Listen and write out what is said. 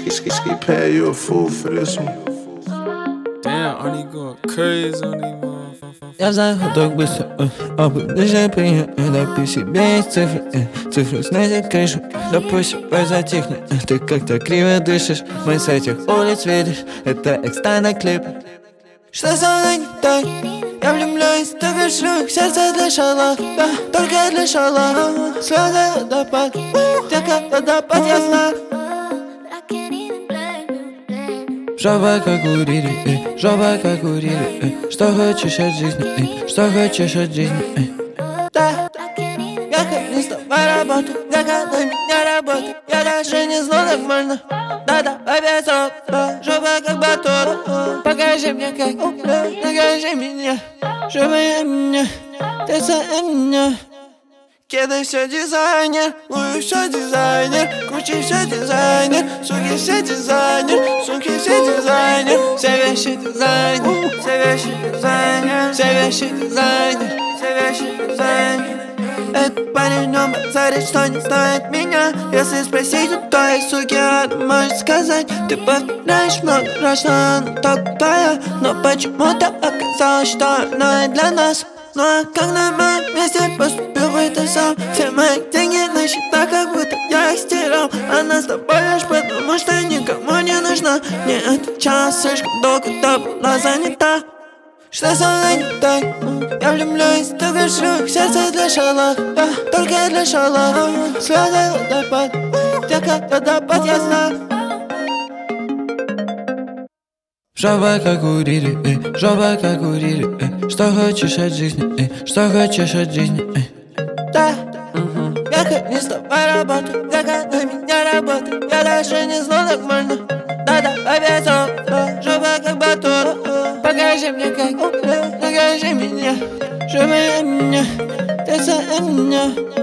Ski pay you a fool for this one. Damn, Arnie going crazy on these motherfuckers. Я заходок быстро, ближе прием, дописи без цифры, цифры снизит крышу, допустим, затихни. Ты как-то криво дышишь, мы с этих улиц видишь, это экста на клипе. Что со мной не так? Я влюбляюсь, только шлюх, сердце для шалах, да, только для шалах. Слезы водопад, где как водопад, я знаю. Жаба как у Рири, жаба как у Рири, что хочешь от жизни, что хочешь от жизни. Да, я как не с тобой работаю, я как на меня работаю, я даже не знал, как можно. Да-да, опять срок, жаба как батон. Покажи мне как, покажи меня, чтобы я меня, ты за меня. Кеды все дизайнер, Луи все дизайнер, Гуччи все дизайнер, суки все дизайнер, сумки все дизайнер, все вещи дизайнер, все вещи дизайнер, все вещи дизайнер, все вещи дизайнер. Этот парень, он базарит, что не знает меня. Если спросить у той суки, она может сказать: ты повторяешь много раз, что она так твоя, но почему-то оказалось, что она и для нас. Ну а как на моем месте поступил бы ты сам? Все мои деньги на счетах, как будто я их стирал. Она с тобой лишь потому, что никому не нужна. Не отвечала слишком долго, да была занята. Что со мной не так? Я влюбляюсь, только шлюх, сердце для шалах, да, только для шалах. Слезы водопад, где как водопад, я знаю. Жаба как у Рири, жаба как у Рири, что хочешь от жизни, что хочешь от жизни. Да, я как не с тобой работаю, я как на меня работаю, я даже не знал, как можно. Да-да, опять срок, жаба как батон. Покажи мне как, покажи меня, чтобы я меня, ты за меня.